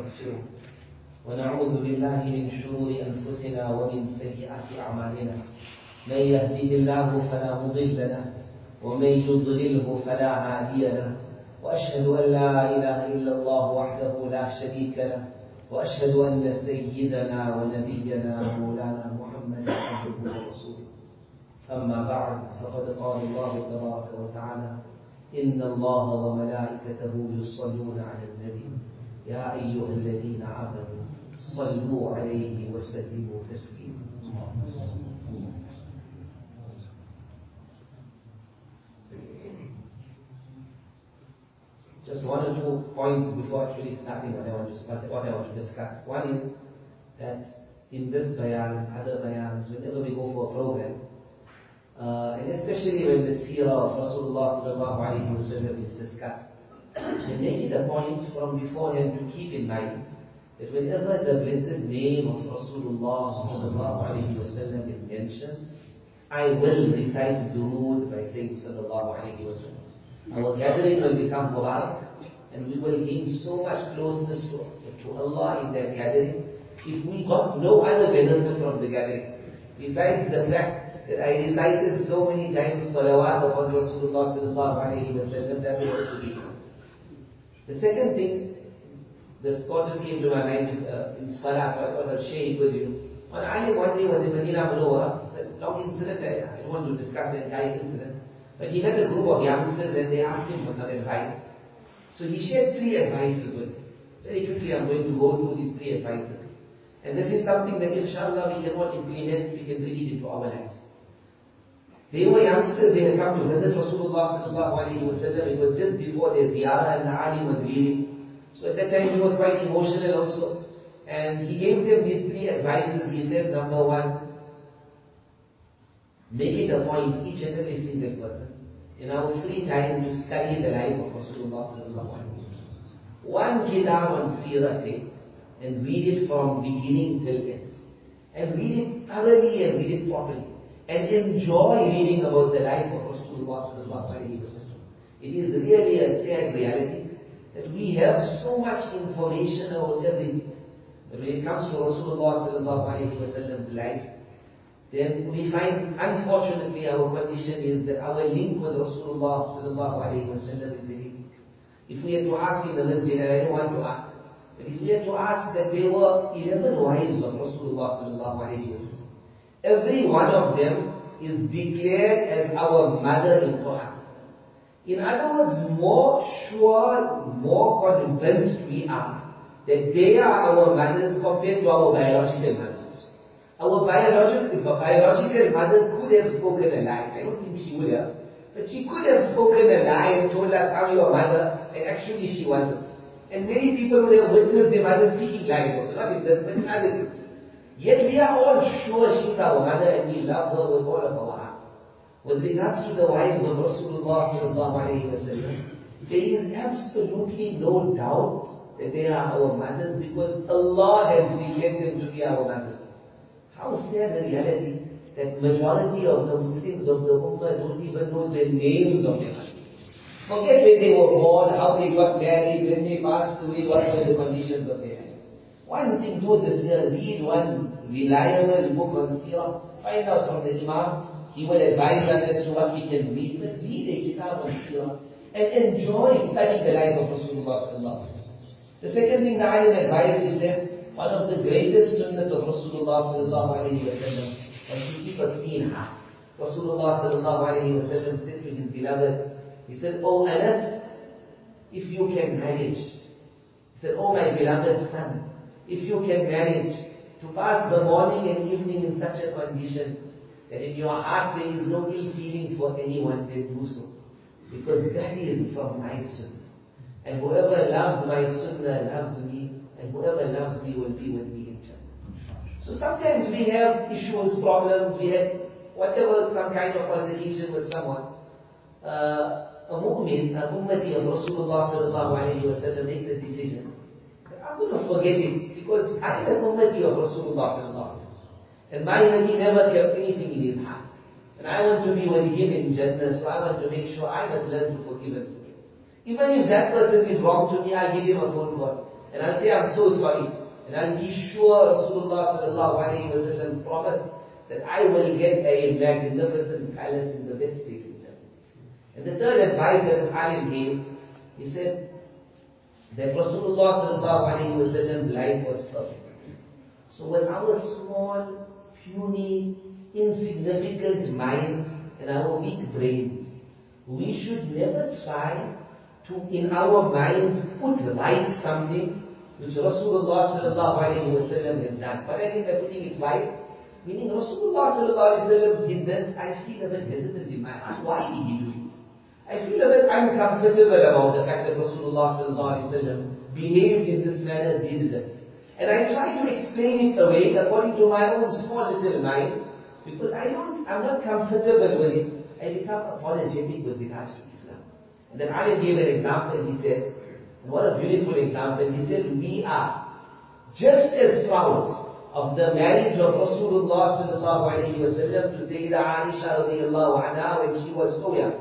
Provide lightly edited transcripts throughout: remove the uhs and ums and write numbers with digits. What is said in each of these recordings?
ونستغفره ونعوذ بالله من شرور أنفسنا ومن سيئات أعمالنا. من يهده الله فلا مضل له ومن يضلله فلا هادي له، وأشهد أن لا إله إلا الله وحده لا شريك له، وأشهد أن سيدنا ونبينا مولانا محمدا عبده ورسوله. أما بعد، فقد قال الله تبارك وتعالى: إن الله وملائكته يصلون على النبي يا أيها الذين آمنوا صلوا عليه وسلموا تسليما. Just one or two points before actually starting what I want to discuss. One is that in this bayan and other bayans, whenever we go for a program, and especially when the seerah of Rasulullah sallallahu alayhi wa sallam is discussed, we make it a point from beforehand to keep in mind that whenever the blessed name of Rasulullah sallallahu alayhi wa sallam is mentioned, I will recite durood by saying sallallahu alayhi wa sallam. Our gathering will become mubarak, and we will gain so much closeness to Allah in that gathering. If we got no other benefit from the gathering, besides the fact that I recited so many times salawat upon Rasulullah sallallahu alayhi wa sallam, that will also be enough. The second thing, the thought just came to my mind in salah, so I thought I'll share it with you. One alim one day was in Medina Munawwara. It's a long incident, I don't want to discuss the entire incident. But he met a group of youngsters and they asked him for some advice. So he shared 3 advices with them. Very quickly I'm going to go through these 3 advices. And this is something that inshallah we can all implement, we can bring it into our lives. They were youngsters, they had come to visit Rasulullah sallallahu alayhi wa sallam. It was just before their ziyarah and the alim was leaving. So at that time he was quite emotional also. And he gave them these 3 advices. He said, number 1, make it a point, each and every single person, in our free time to study the life of Rasulullah sallallahu alayhi wa sallam. One kitab on seerah take and read it from beginning till end. And read it thoroughly and read it properly. And enjoy reading about the life of Rasulullah sallallahu alayhi wa sallam. It is really a sad reality that we have so much information about everything. But when it comes to Rasulullah sallallahu alayhi wa sallam's life, then we find, unfortunately, our condition is that our link with Rasulullah sallallahu alayhi wa sallam is very weak. If we had to ask in the masjid, and I don't want to ask, but if we had to ask that there were 11 wives of Rasulullah sallallahu alayhi wa sallam, every one of them is declared as our mother in Quran. In other words, more sure, more convinced we are that they are our mothers compared to our biological mothers. Our biological mother could have spoken a lie. I don't think she would have. But she could have spoken a lie and told us, I'm your mother, and actually she wasn't. And many people would have witnessed their mother speaking lies also, not in this, but in other things. Yet we are all sure she's our mother and we love her with all of our heart. With regards to the wives of Rasulullah sallallahu alayhi wa sallam, there is absolutely no doubt that they are our mothers because Allah has declared them to be our mothers. How sad the reality that majority of the Muslims of the Ummah don't even know the names of their mothers. Forget where they were born, how they got married, when they passed away, what were the conditions of their life. One thing, do this here, read one reliable book on seerah, find out from the Imam, he will advise us as to what we can read, but read a kitab on seerah and enjoy studying the life of Rasulullah sallallahu alayhi wa sallam. The second thing the alim advised is that one of the greatest sunnahs of Rasulullah sallallahu alayhi wa sallam was to keep a clean heart. Rasulullah sallallahu alayhi wa sallam said to his beloved, he said, "Oh Anas, if you can manage," he said, "Oh my beloved son, if you can manage to pass the morning and evening in such a condition that in your heart there is no ill feeling for anyone, then do so. Because that is from my sunnah. And whoever loves my sunnah loves me, and whoever loves me will be with me in Jannah." So sometimes we have issues, problems, we have whatever, some kind of altercation with someone. A mu'min, a ummati of Rasulullah sallallahu alayhi wa sallam make the decision. I'm going to forget it because I am an ummati of Rasulullah sallallahu alayhi wa sallam. And my Nabi never kept anything in his heart. And I want to be with him in Jannah, so I want to make sure I must learn to forgive and forget. Even if that person is wrong to me, I'll give him a phone call. And I'll say, I'm so sorry. And I'll be sure Rasulullah sallallahu alayhi wa sallam's promise that I will get a magnificent palace in the best place in Jannah. And the third advice that Ali gave, he said that Rasulullah sallallahu alayhi wa sallam's life was perfect. So with our small, puny, insignificant minds and our weak brains, we should never try to, in our minds, put right something which Rasulullah sallallahu alayhi wa sallam has done. But I think by putting it right, meaning Rasulullah sallallahu alayhi wa sallam did this, I feel a bit hesitant in my heart. Why did he do it? I feel a bit uncomfortable about the fact that Rasulullah sallallahu alayhi wa sallam behaved in this manner, did this. And I try to explain it away according to my own small little mind, because I'm not comfortable with it. I become apologetic with regards to Islam. And then Ali gave an example, and he said, and what a beautiful example, he said, we are just as proud of the marriage of Rasulullah sallallahu alayhi wa sallam to Sayyidah Aisha radiallahu anha when she was so young.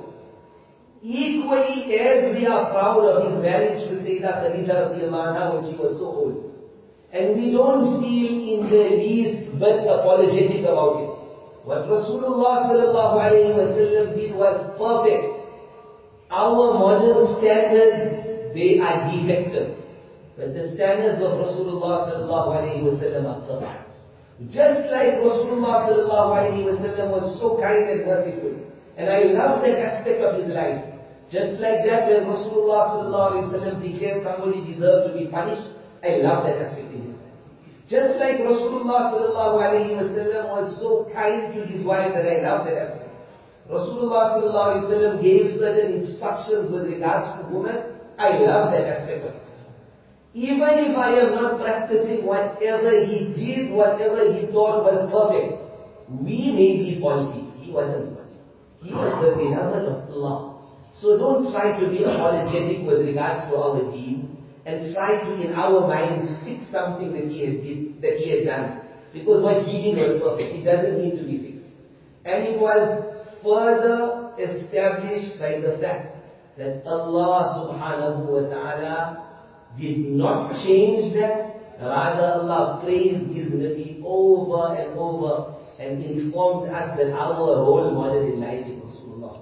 Equally as we are proud of his marriage to Sayyidah Khadija radiallahu anha when she was so old. And we don't feel in the least bit apologetic about it. What Rasulullah sallallahu alayhi wa sallam did was perfect. Our modern standards, they are defective. But the standards of Rasulullah sallallahu alayhi wa sallam are perfect. Just like Rasulullah sallallahu alayhi wa sallam was so kind and merciful. And I love that aspect of his life. Just like that, when Rasulullah sallallahu alayhi wa sallam declared somebody deserved to be punished, I love that aspect in his life. Just like Rasulullah sallallahu alayhi wa sallam was so kind to his wife, and I love that aspect. Rasulullah sallallahu alayhi wa sallam gave certain instructions with regards to women, I love that aspect of it. Even if I am not practicing whatever he did, whatever he thought was perfect, we may be faulty. He wasn't faulty. He was the beloved of Allah. So don't try to be apologetic with regards to our deen, and try to, in our minds, fix something that he had done. Because what he did was perfect. It doesn't need to be fixed. And it was further established by the fact that Allah subhanahu wa ta'ala did not change that. Rather, Allah praised His Nabi over and over and informed us that our role model in life is Rasulullah.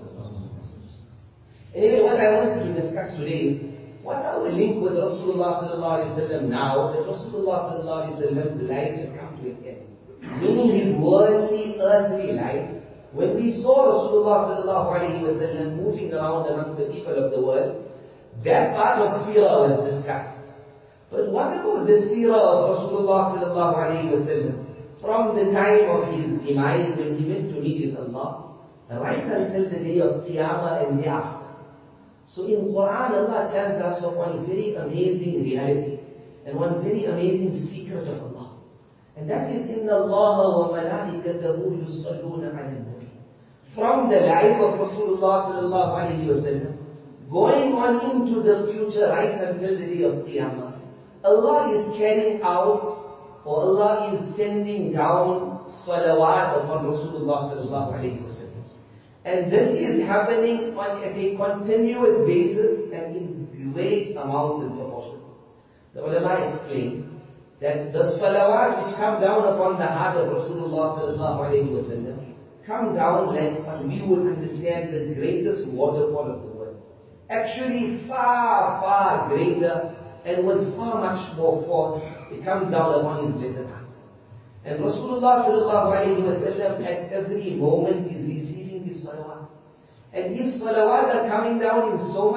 Anyway, what I wanted to discuss today is, what's our link with Rasulullah sallallahu alayhi wa sallam now that Rasulullah sallallahu alayhi wa sallam's life has come to an end? Meaning his worldly, earthly life. When we saw Rasulullah sallallahu alayhi wa sallam moving around among the people of the world, that part of seerah was discussed. But what about the seerah of Rasulullah sallallahu alayhi wa sallam from the time of his demise when he went to meet his Allah, right until the day of Qiyamah and thereafter? So in Quran, Allah tells us of one very amazing reality and one very amazing secret of Allah. And that is, إِنَّ اللَّهَ وَمَلَائِكَتَهُ يُصَلُّونَ عَلَى النَّبِيِّ. From the life of Rasulullah sallallahu alayhi wa sallam, going on into the future right until the day of Qiyamah, Allah is carrying out, or Allah is sending down salawat upon Rasulullah sallallahu alayhi wa sallam. And this is happening at a continuous basis and in great amounts and proportion. The ulama explain that the salawat which come down upon the heart of Rasulullah sallallahu alayhi wa sallam come down like what we would understand the greatest waterfall of the world. Actually far, far greater and with far much more force. It comes down upon his blessed heart. And Rasulullah sallallahu alayhi wa sallam at every moment is receiving these salawat. And these salawat are coming down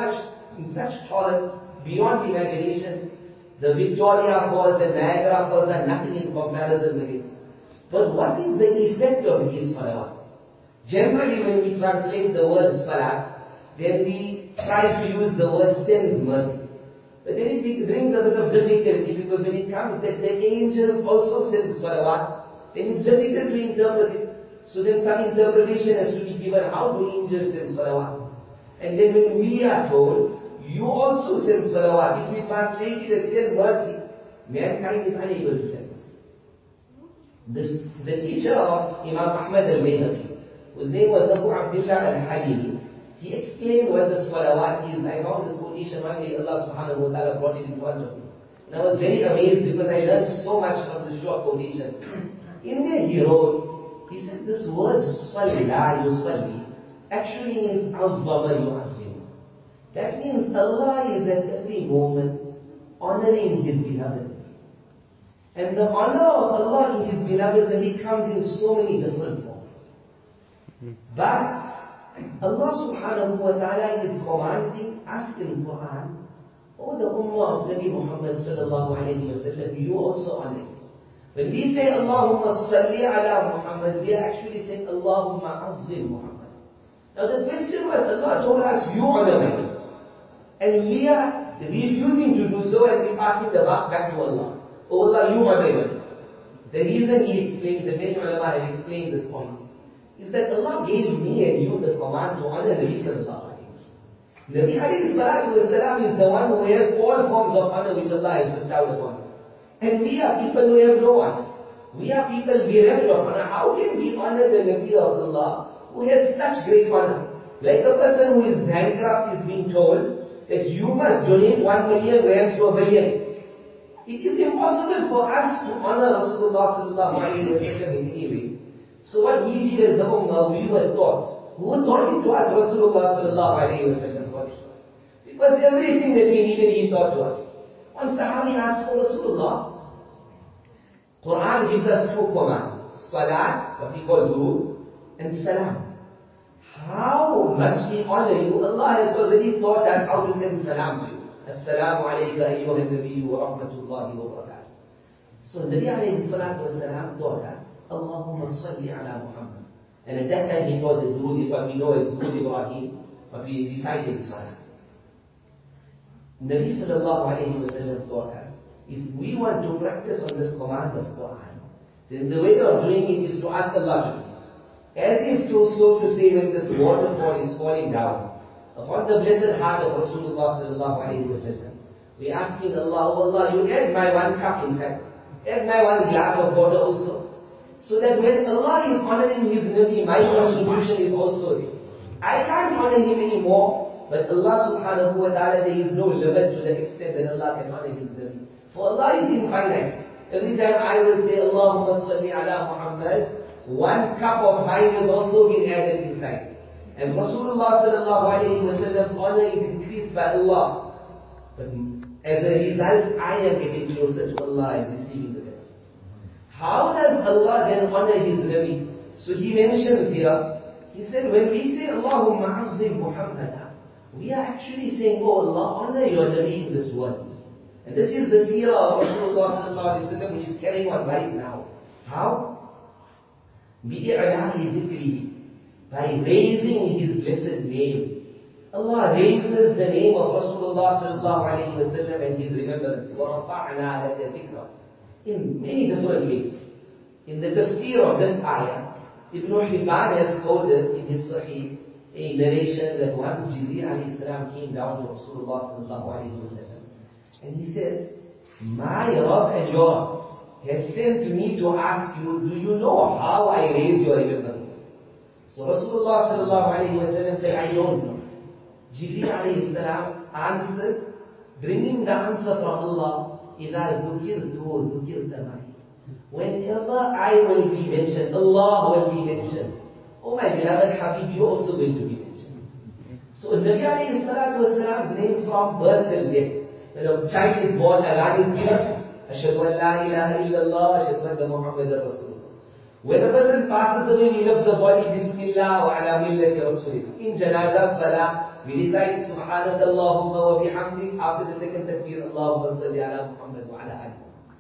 in such torrents beyond imagination. The Victoria Falls, the Niagara Falls are nothing in comparison with it. But what is the effect of these salawat? Generally, when we translate the word salat, then we try to use the word sends mercy. But then it brings a bit of difficulty, because when it comes that the angels also send salawat, then it's difficult to interpret it. So then some interpretation has to be given. How do angels send salawat? And then when we are told, you also send salawat, if we translate it as send mercy, mankind is unable to send. The teacher of Imam Ahmad al-Bayhaqi, whose name was Abu Abdullah al-Halili, he explained what the salawat is. I found this quotation one day, Allah subhanahu wa ta'ala brought it in front of me. And I was very amazed because I learned so much from this short quotation. In there he wrote, he said this word Salla yusalli actually means Azzama yu'azzim. That means Allah is at every moment honoring His beloved. And the honor of Allah in His beloved Nabi comes in so many different forms. But Allah subhanahu wa ta'ala is commanding us in Quran, oh the ummah of Nabi Muhammad sallallahu alayhi wa sallam, you also honor Him. When we say Allahumma salli ala Muhammad, we are actually saying Allahumma azim Muhammad. Now the question was, Allah told us, you honor Him. And we are refusing to do so, and we passing the buck back to Allah. Oh Allah, you honor Him. The reason he explains, the many ulama have explained this point, is that Allah gave me and you the command to honor Nabi sallallahu alayhi wa sallam. Nabi alayhi salatu wa salam is the one who has all forms of honor which Allah has bestowed upon him. And we are people who have no honor. We are people bereft of honor. How can we honor the Nabi of Allah who has such great honor? Like a person who is bankrupt is being told that you must donate 1 million rands to a billion. It is impossible for us to honor Rasulullah sallallahu alayhi wa sallam in any way. So what we did as the ummah, we were taught. Who taught it to us? Rasulullah sallallahu alayhi wa sallam taught it to us. Because everything that we needed, he taught to us. One Sahabi asked for Rasulullah. Quran gives us 2 commands. Salat, what we call Durood, and Salam. How must we honor you? Allah has already taught us how to send Salam to you. Assalamu alayka ayyuha nabiyyu wa rahmatullahi wa barakatuh. So Nabi alayhi salatu wa salam taught us, Allahumma salli ala Muhammad. And at that time he taught the Durood, what we know as Durood Ibrahim, but we recited Salat. Nabi sallallahu alayhi wa sallam taught us, if we want to practice on this command of Quran, then the way of doing it is to ask Allah to do it. As if to, so to say, when this waterfall is falling down upon the blessed heart of Rasulullah sallallahu alayhi wa sallam, we are asking Allah, oh Allah, you add my 1 cup in fact, add my 1 glass of water also. So that when Allah is honoring His Nabi, my contribution is also there. I can't honor Him anymore, but Allah subhanahu wa ta'ala, there is no limit to the extent that Allah can honor His Nabi. For Allah is infinite. Every time I will say, Allahumma salli ala Muhammad, 1 cup of mine has also been added inside. And Rasulullah sallallahu alayhi wa sallam's honor is increased by Allah. But as a result, I am getting closer to Allah and receiving the benefit. How does Allah then honor His Nabi? So he mentions here, he said, when we say Allahumma azim Muhammadan, we are actually saying, oh Allah, honor your Nabi in this world. And this is the seerah of Rasulullah sallallahu alayhi wa sallam, which is carrying on right now. How? بِإِعْلَانِ ذِكْرِهِ, by raising His blessed name. Allah raises the name of Rasulullah sallallahu alayhi wa sallam and His remembrance. وَرَفَعْنَا لَكَ ذِكْرًا, in many different ways. In the tafsir of this ayah, Ibn Hibban has quoted in his Sahih a narration that once Jibreel alayhi salam came down to Rasulullah sallallahu alayhi wa sallam, and he said, my Rabb and your Rabb has sent me to ask you, do you know how I raise your remembrance? So Rasulullah sallallahu alayhi wa sallam said, I don't know. Jibreel alayhi salam answered, bringing the answer from Allah, إِذَا ذُكِرْتُ ذُكِرْتَ مَعِي. Whenever I will be mentioned, Allah will be mentioned. Oh my beloved Habib, you are also going to be mentioned. So Nabi alayhi salatu wa salam's name from birth till death. When a child is born, Allah is given, Ashhadu an la ilaha illallah, Ashhadu anna Muhammadan Rasulullah. When a person passes away, we lift the body, Bismillah wa ala millati Rasulillah. In janazah salah, we recite Subhanaka Allahumma wa bihamdik. After the second takbir, Allahumma salli ala Muhammad wa ala ali.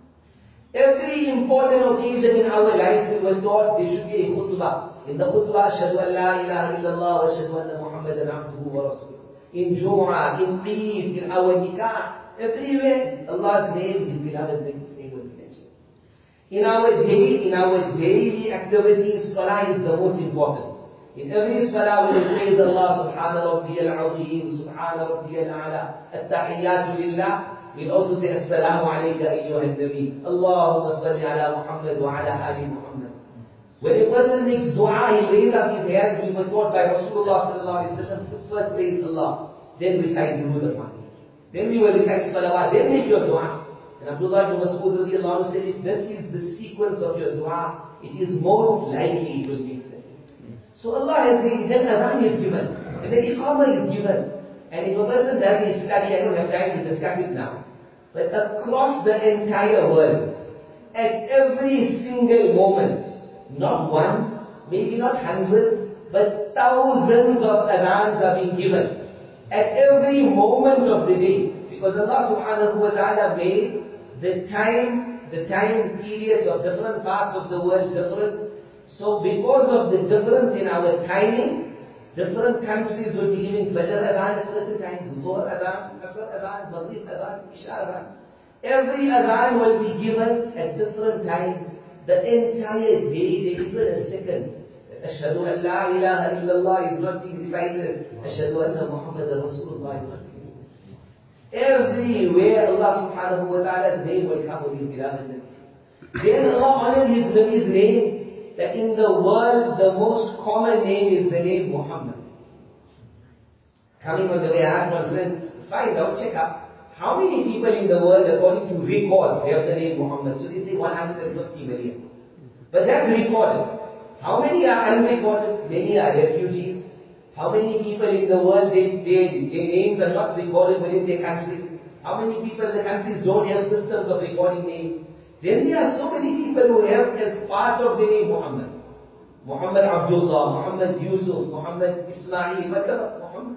Every important occasion in our life, we were taught there should be a khutbah. In the khutbah, Ashhadu an la ilaha illallah wa ashhadu anna Muhammadan abduhu wa rasuluh. In Jumu'ah, in Eid, in our nikah, everywhere, Allah's name, His beloved name will be mentioned. In our daily activities, salah is the most important. In every salah, we will praise Allah, Subhana Rabbiyal Azim, Subhana Rabbiyal A'la, At-Tahiyyatu Lillah. We'll also say, Assalamu alayka ayyuhan Nabi, Allahumma salli ala Muhammad wa ala ali Muhammad. When a person makes dua, he raises up his hands. We were taught by Rasulullah sallallahu alayhi wa sallam, first praise Allah, then recite Durood upon Him. Then we will recite salawat, then make your dua. And Abdullah ibn Mas'ud radiallahu anhu said, if this is the sequence of your dua, it is most likely it will be accepted. So Allah has said, then adhan is given, and then iqamah is given. And if a person does his study, I don't have time to discuss it now, but across the entire world, at every single moment, not one, maybe not hundreds, but thousands of adhans are being given at every moment of the day. Because Allah subhanahu wa ta'ala made the time periods of different parts of the world different. So because of the difference in our timing, different countries will be giving Fajr adhan at certain times, Zuhr adhan, Asr adhan, Maghrib adhan, Isha adhan. Every adhan will be given at different times. The entire day, they give it a second. Ashhadu an la ilaha illallah is not being recited. Ashhadu anna Muhammadan Rasulullah is not being recited. Everywhere Allah subhanahu wa ta'ala's name will come with his beloved Nabi. Then Allah honored his Nabi's name, that in the world the most common name is the name Muhammad. Coming on the way, I asked my friends, find out, check out, how many people in the world, according to record, they have the name Muhammad? So they say 150 million. But that's recorded. How many are unrecorded? Many are refugees. How many people in the world, their names are not recorded within their country? How many people in the countries don't have systems of recording names? Then there are so many people who have as part of the name Muhammad. Muhammad Abdullah, Muhammad Yusuf, Muhammad Ismail, whatever, Muhammad.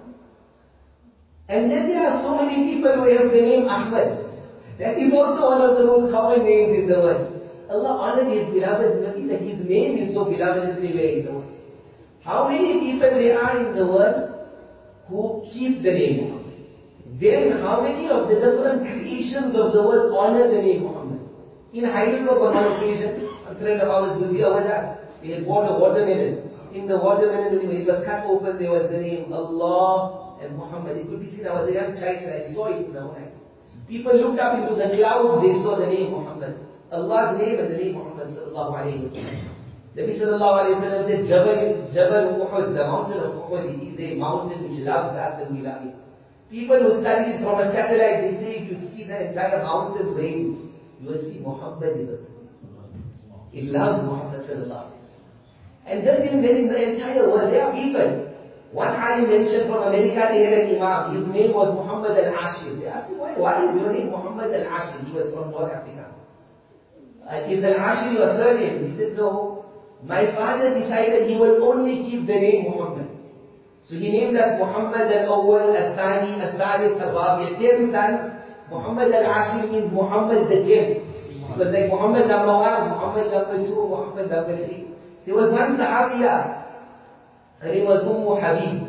And then there are so many people who have the name Ahmad. That is also one of the most common names in the world. Allah honored his beloved Nabi that his name is so beloved everywhere in the world. How many people there are in the world who keep the name Muhammad? Then how many of the different creations of the world honor the name Muhammad? In Heidelberg on one occasion, a friend of ours was here with us. He had bought a watermelon. In the watermelon, when it was cut open, there was the name Allah and Muhammad. It could be seen. I was a young child and I saw it in the night. People looked up into the clouds, they saw the name Muhammad. Allah's name and the name Muhammad sallallahu alayhi wa sallam. Nabi sallallahu alayhi wa sallam said, Jabal Uhud, the mountain of Uhud, is a mountain which loves us and we love it. People who study this from a satellite, they say if you see the entire mountain range, you will see Muhammad is it. It loves Muhammad sallallahu alayhi wa sallam. And just in the entire world, there are people. One alim mentioned from America, they had an imam. His name was Muhammad al-Ashir. They asked him, why is your name Muhammad al-Ashir? He was from North Africa. Is al-Ashir your surname? He said, no. My father decided he will only keep the name Muhammad. So he named us Muhammad al-Awwal, al-Thani, al-Thalith, al-Rabi. 10 sons. Muhammad al-Ashir means Muhammad the 10th. It was like Muhammad number 1, Muhammad number 2, Muhammad number 3. There was one Sahabiya. Her name was Habib.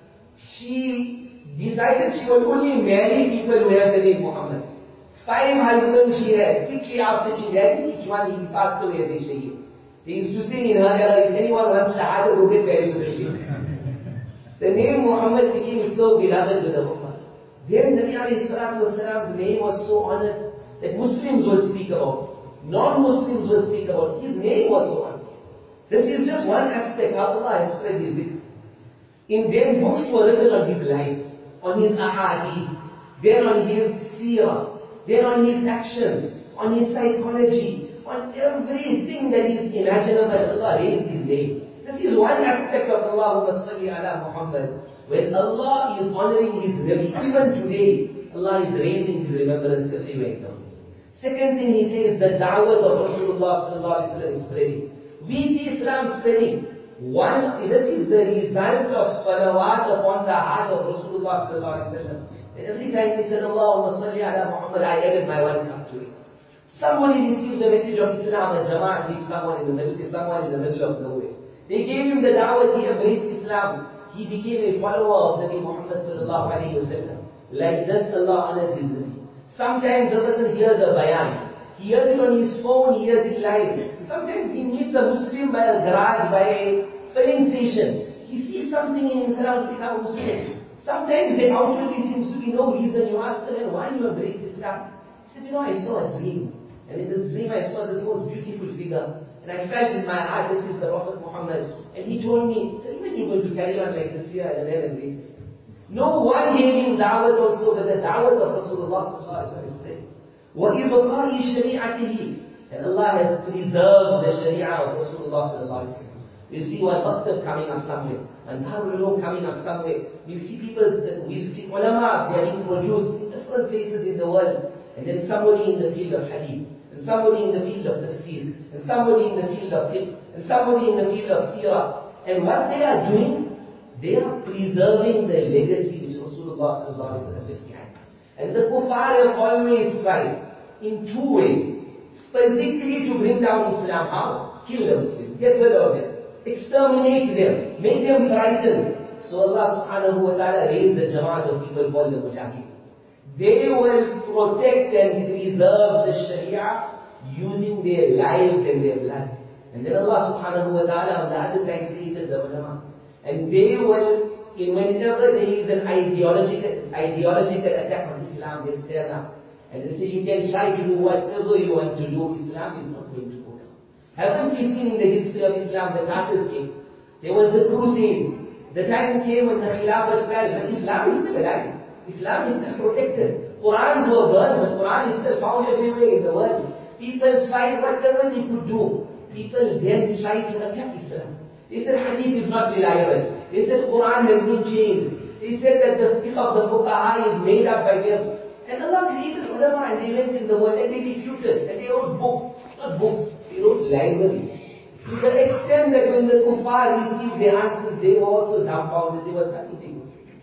She decided she would only marry people who have the name Muhammad. 5 husbands she had. Quickly after she married each one, he passed away, they say. They used to sing in her era, if anyone wants Shahada, who get married to the Sheikh. The name Muhammad became so beloved to the Ummah. Then Nabi alayhi salatu wasalam's name was so honored that Muslims will speak about it. Non-Muslims will speak about it. His name was so honored. This is just one aspect how Allah has spread his dhikr. In then books were written on his life, on his ahadith, then on his seerah, then on his actions, on his psychology, on everything that is imaginable. Allah raised his name. This is one aspect of Allahumma salli ala Muhammad. When Allah is honoring his Nabi, even today, Allah is raising his remembrance everywhere. Second thing he says, the da'wah of Rasulullah sallallahu alaihi wasallam is spreading. We see Islam spreading. This is the result of salawat upon the heart of Rasulullah sallallahu alaihi wasallam. And every time we said, Allahumma salli ala Muhammad, I added my one cup to it. Somebody received the message of Islam, and Jama'at leaves someone in the middle of nowhere. They gave him the da'wah, he embraced Islam. He became a follower of Nabi Muhammad sallallahu alayhi wa sallam. Like this, Allah honored his Nabi. Sometimes the person hears a bayan. He hears it on his phone, he hears it live. Sometimes he meets a Muslim by a garage, by a filling station. He sees something in Islam to become a Muslim. Sometimes there outwardly seems to be no reason. You ask them, why you embrace Islam? He said, I saw a dream. And in this dream I saw this most beautiful figure. And I felt in my heart, this is the Prophet Muhammad. And he told me, when you're going to carry on like this here, and then embrace it. No one gave him da'wah also, but the da'wah of Rasulullah is there. وَإِبْقَاءِ شَرِيعَتِهِ. And Allah has preserved the Sharia of Rasulullah sallallahu alaihi wasallam. You see one Maktab coming up somewhere, and Darul Uloom coming up somewhere. You see people, we see ulama, they are being produced in different places in the world. And then somebody in the field of hadith, and somebody in the field of tafsir, and somebody in the field of fiqh, and somebody in the field of seerah. And what they are doing, they are preserving the legacy which Rasulullah sallallahu alaihi wasallam left behind. And the kuffar have always tried in two ways. Physically to bring down Islam. How? Kill the Muslims, get rid of them, exterminate them, make them frightened. So Allah subhanahu wa ta'ala raised the Jamaat of people called the Mujahideen. They will protect and preserve the Sharia using their lives and their blood. And then Allah subhanahu wa ta'ala on the other side created the ulama. And they will, whenever there is an ideological attack on Islam, they stand up. And they say, you can try to do whatever you want to do, Islam is not going to go down. Haven't we seen in the history of Islam, the Tartars came? There was the Crusades. The time came when the Khilafat fell, but Islam is still alive. Islam is still protected. Qurans were burned, but Quran is still found everywhere in the world. People tried whatever they could do. People then tried to attack Islam. They said Hadith is not reliable. They said Quran has been changed. They said that the fiqh of the fuqaha is made up by them. And Allah created ulama and they went in the world and they refuted. And they wrote books. Not books, they wrote libraries. To the extent that when the kuffar received their answers, they were also dumbfounded. They were nothing.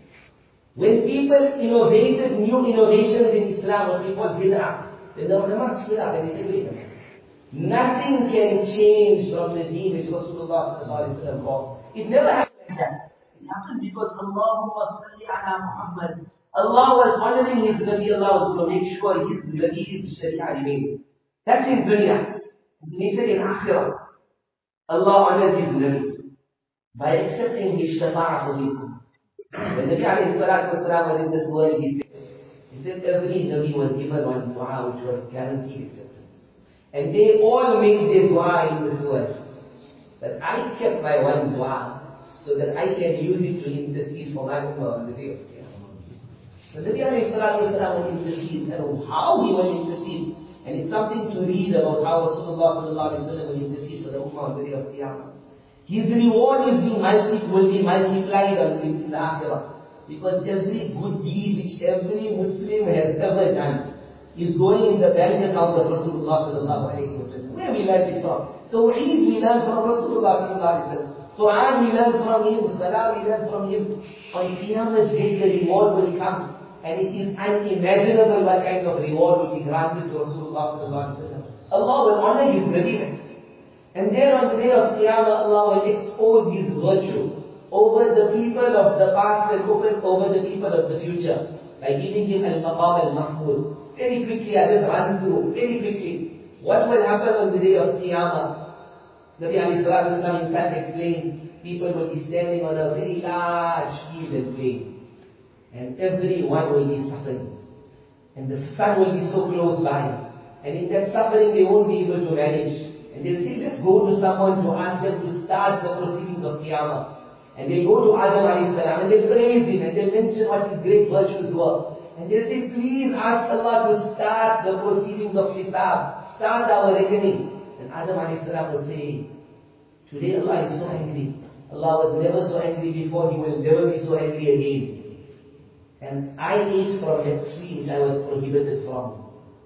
When people innovated new innovations in Islam, what we call bid'ah, then the ulama stood up and they said, wait a minute. Nothing can change from the deen which Rasulullah sallallahu alaihi wasallam brought. It never happened like that. It happened because Allahumma salli ala Muhammad. Allah was honoring His Nabi. Allah was going to make sure His Nabi's Sharia remained. That's in dunya. He said in akhirah, Allah honors His Nabi by accepting His shafa'ah for people. When Nabi alayhi salatu wasalam was in this world, he said every Nabi was given one dua which was guaranteed acceptance. And they all made their dua in this world. But I kept my one dua so that I can use it to intercede for my ummah on the day of Qiyamah. So Nabi alayhi salatu wasalam will intercede, and how he will intercede. And it's something to read about how Rasulullah sallallahu alaihi wasallam will intercede for the ummah on the day of Qiyamah. His reward will be multiplied in the Akhirah. Because every good deed which every Muslim has ever done is going in the bank account of Rasulullah sallallahu alaihi wasallam. Where we learn it from? Tawheed we learn from Rasulullah sallallahu alaihi wasallam. Quran we learn from him. Salah we learn from him. On Qiyamah's day the reward will come. And it is unimaginable what kind of reward will be granted to Rasulullah sallallahu alaihi wasallam. Allah will honor his Nabi. And there on the day of Qiyamah, Allah will expose His virtue over the people of the past and over the people of the future by giving him al-maqam al-mahmud. Very quickly, I just run through, very quickly. What will happen on the day of Qiyamah? Nabi alayhi salatu wasalam himself explained, people will be standing on a very large field and plain. And everyone will be suffering. And the sun will be so close by. And in that suffering, they won't be able to manage. And they'll say, let's go to someone to ask them to start the proceedings of Qiyamah. And they'll go to Adam alayhi salam and they'll praise him and they'll mention what his great virtues were. And they'll say, please ask Allah to start the proceedings of Hisab, start our reckoning. And Adam alayhi salam will say, today Allah is so angry. Allah was never so angry before, He will never be so angry again. And I ate from that tree which I was prohibited from.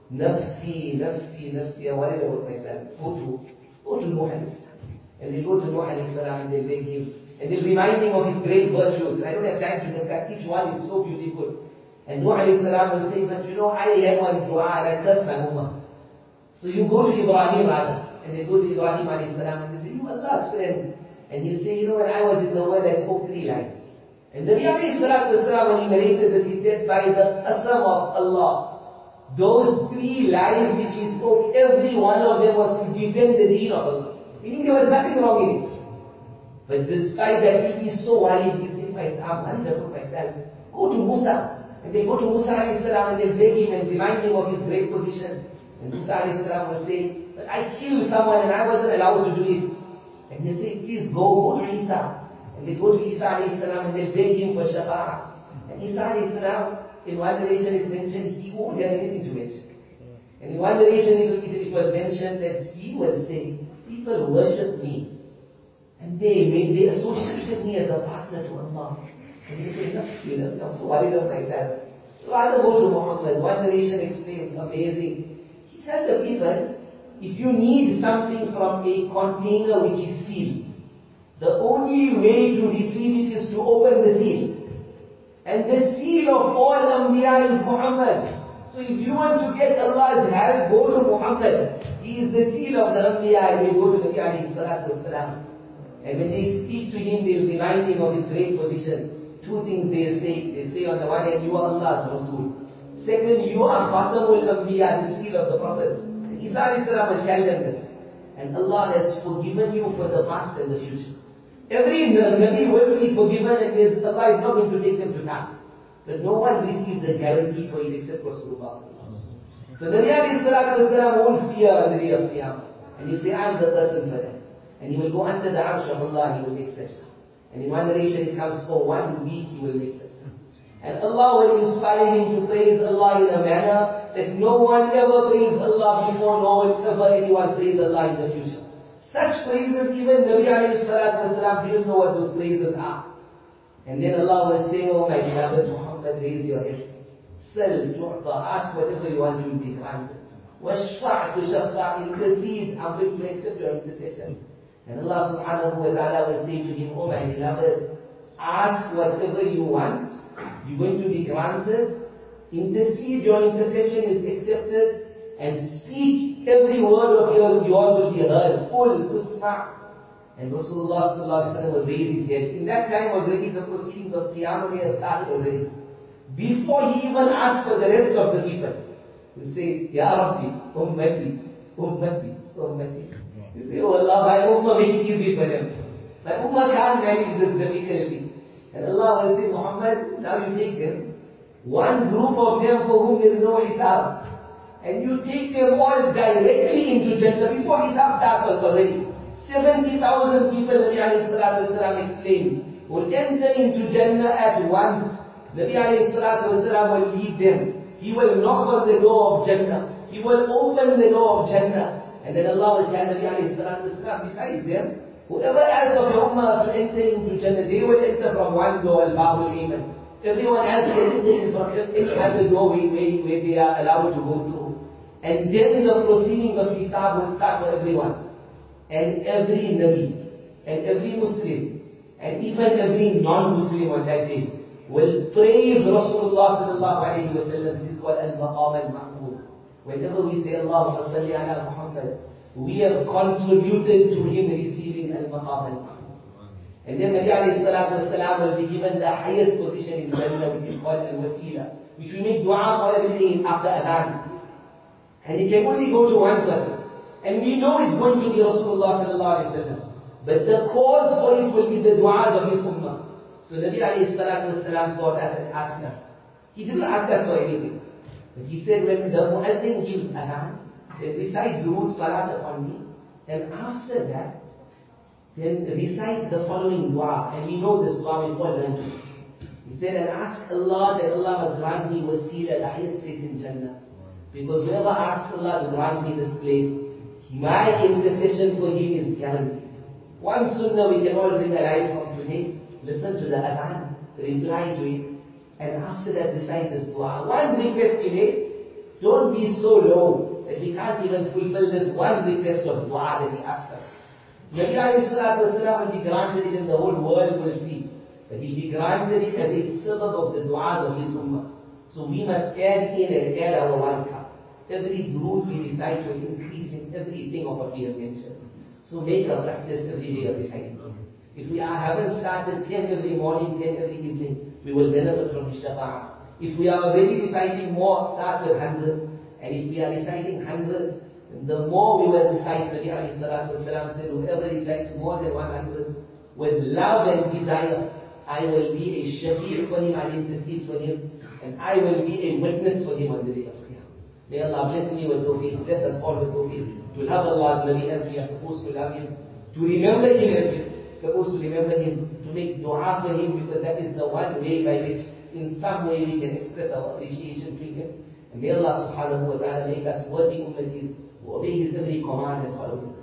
Nafsi, nafsi, nafsi, I worried about myself. Go to Nuh alayhi salam. And they go to Nuh alayhi salam and they beg him. And they'll remind him of his great virtues. I don't have time to discuss. Each one is so beautiful. And Nuh alayhi salam will say, but I have one dua and I curse my ummah. So you go to Ibrahim rather. And they go to Ibrahim alayhi salam and they say, you are Allah's friend. And he'll say, when I was in the world, I spoke 3 lies. And the Nabi alayhi salatu wasalam, when he narrated this, he said, by the qasam of Allah, those 3 lies which he spoke, every one of them was to defend the deen of Allah. Meaning there was nothing wrong in it. But despite that, he is so worried, he says, I'm worried about myself. Go to Musa. And they go to Musa alayhi salam and they beg him and remind him of his great position. And Musa alayhi salam will say, but I killed someone and I wasn't allowed to do it. And they say, please go to Isa. And they go to Isa alayhi salam and they beg him for shafa'ah. And Isa alayhi salam, in one narration is mentioned, he won't have anything to mention. And in one narration it was mentioned that he was saying, people worship me. And they associated me as a partner to Allah. And he said, I'm so worried of myself. Rather go to Muhammad. One narration explains, amazing. He tells the people, if you need something from a container which is sealed, the only way to receive it is to open the seal. And the seal of all Anbiya is Muhammad. So if you want to get Allah's help, go to Muhammad. He is the seal of the Anbiya, and they go to Nabi alayhi salatu wasalam. And when they speak to him, they will remind him of his great position. Two things they say. They say on the one hand, you are Allah's Rasul. Second, you are Khatamul Anbiya, the seal of the Prophet. Isa alayhi salam will tell them this. And Allah has forgiven you for the past and the future. Every Nabi will be forgiven, and Allah is not going to take them to task. But no one receives the guarantee for it except Rasulullah. So Nabi alayhi salatu wasalam won't fear on the day of Qiyamah. And you say, I'm the person for them. And he will go under the arsh of Allah and he will make sajda. And in one narration it comes for 1 week he will make sajda. And Allah will inspire him to praise Allah in a manner that no one ever praised Allah before, nor will ever anyone praise Allah in the future. Such praises, even Nabi alayhi salatu wasalam didn't know what those praises are. And then Allah will say, oh my beloved Muhammad, raise your head. Sal, tu'ta, ask whatever you want, you will be granted. Washfa' to shafa', intercede, I'm going to accept your intercession. And Allah subhanahu wa ta'ala will say to him, oh my beloved, ask whatever you want, you're going to be granted. Intercede, your intercession is accepted. And speak, every word of yours will be heard. Qul tusma'. And Rasulullah sallallahu alaihi wasallam will raise his head. In that time already the proceedings of Qiyamah may have started already. Before he even asked for the rest of the people, he will say, Ya Rabbi, Ummati, Ummati, Ummati. You say, oh Allah, my Ummah, make it easy for them. My Ummah can't manage this difficulty. And Allah will say, Muhammad, now you take them. One group of them for whom there is no hisab. And you take them all directly into Jannah before hisab starts already. 70,000 people, Nabi alayhi salatu wasalam explained, will enter into Jannah at once. Nabi alayhi salatu wasalam will lead them. He will knock on the door of Jannah. He will open the door of Jannah. And then Allah will tell Nabi alayhi salatu wasalam, besides them, whoever else of your ummah to enter into Jannah, they will enter from one door, al-Babul Iman. Everyone else will enter from any other door where they are allowed to go through. And then the proceeding of Hisab will start for everyone. And every Nabi, and every Muslim, and even every non-Muslim on that day, will praise Rasulullah sallallahu alayhi wa sallam. This is called al-Maqam al-Mahmud. Whenever we say Allahumma salli ala Muhammad, we have contributed to him receiving al-Maqam al-Mahmud. And then Nabi alayhi salatu wasalam will be given the highest position in Jannah, which is called al-Wasila, which we make dua for every day after Adhan. And it can only go to one person. And we know it's going to be Rasulullah sallallahu alayhi wa sallam. But the cause for it will be the du'as of his ummah. So Nabi alayhi salatu wasalam thought as an asna. He didn't ask us for anything. But he said, when the muazzin gives adhan, then recite durood salat upon me. And after that, then recite the following dua. And we know this dua, we've all learned it. He said, and ask Allah that Allah must grant me wasila, the highest place in Jannah. Because whoever asks Allah to grant me this place, my intercession for him is guaranteed. One sunnah we can all bring alive from today. Listen to the adhan, reply to it, and after that recite this dua. One request we made, don't be so low that we can't even fulfill this one request of dua that he asked us. Nabi alayhi salatu wasalam will be granted it and the whole world will see. But he'll be granted it as a sabab of the du'as of his ummah. So we must add in and add our one cup. Every durood we recite will increase in everything of what we have mentioned. So make a practice every day of reciting. If we haven't started 10 every morning, 10 every evening, we will benefit from his shafa'ah. If we are already reciting more, start with 100. And if we are reciting 100, the more we will recite, Nabi alayhi salatu wasalam said, whoever recites more than 100, with love and desire, I will be a shafiq for him, I will intercede for him, and I will be a witness for him on the day of Qiyamah. May Allah bless me with tawfiq, bless us all with tawfiq, to love Allah's Nabi as we are supposed to love him, to remember him as we are supposed to remember him, to make dua for him, because that is the one way by which in some way we can express our appreciation to him. And may Allah subhanahu wa ta'ala make trustworthy ummatis who obey his every command and follow his